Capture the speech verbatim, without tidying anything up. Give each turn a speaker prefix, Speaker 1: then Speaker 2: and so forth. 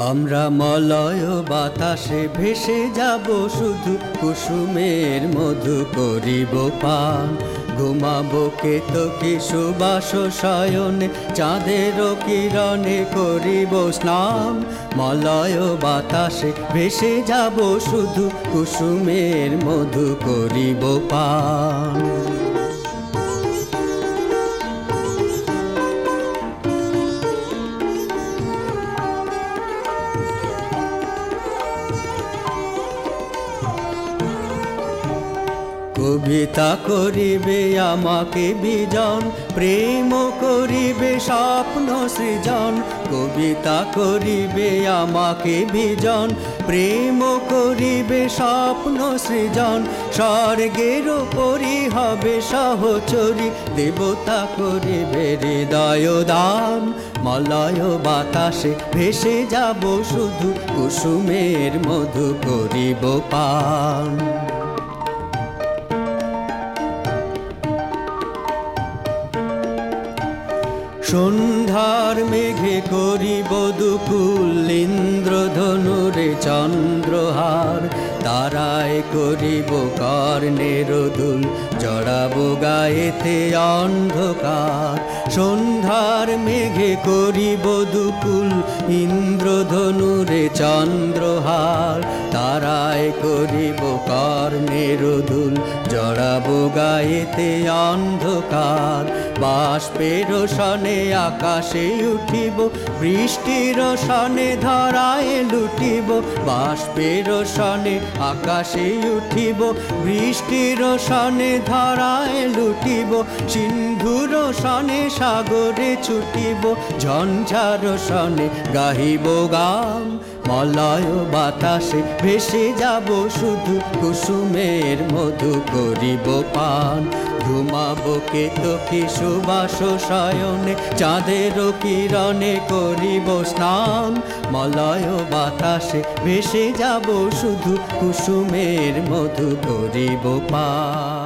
Speaker 1: আমরা মলয় বাতাসে ভেসে যাব, শুধু কুসুমের মধু করিব পান। ঘুমাবো কেতকী সুবাস শয়নে, চাঁদের কিরণে করিব স্নান। মলয় বাতাসে ভেসে যাব, শুধু কুসুমের মধু করিব পান। কবিতা করিবে আমাকে বিজন, প্রেম করিবে স্বপ্ন সৃজন। কবিতা করিবে আমাকে বিজন, প্রেম করিবে স্বপ্ন সৃজন। স্বর্গের পরি হবে সহচরী, দেবতা করিবে হৃদয় দান। মলয় বাতাসে ভেসে যাব, শুধু কুসুমের মধু করিব পান। সন্ধ্যার মেঘে করিব দুকুল, ইন্দ্রধনুরে চন্দ্রহার। তারায় করিব কর্ণের দুল, জড়াবো গায়েতে অন্ধকার। সন্ধ্যার মেঘে করিব দুকুল, ইন্দ্রধনুরে চন্দ্রহার। তারায় করিব কর্ণের দুল, জড়াবো গায়েতে অন্ধকার। বাষ্পের সনে আকাশে উঠিব, বৃষ্টির সনে ধরায় লুটিব। বাষ্পের সনে আকাশে উঠিব, বৃষ্টির সনে ধরায় লুটিব। সিন্ধুর সনে সাগরে ছুটিব, ঝঞ্ঝার সনে গাহিব গান। মলয় বাতাসে ভেসে যাব, শুধু কুসুমের মধু করিব পান। ঘুমাবো কেতকী সুবাস শয়নে, চাঁদের কিরণে করিব স্নান। মলয় বাতাসে ভেসে যাব, শুধু কুসুমের মধু করিব পান।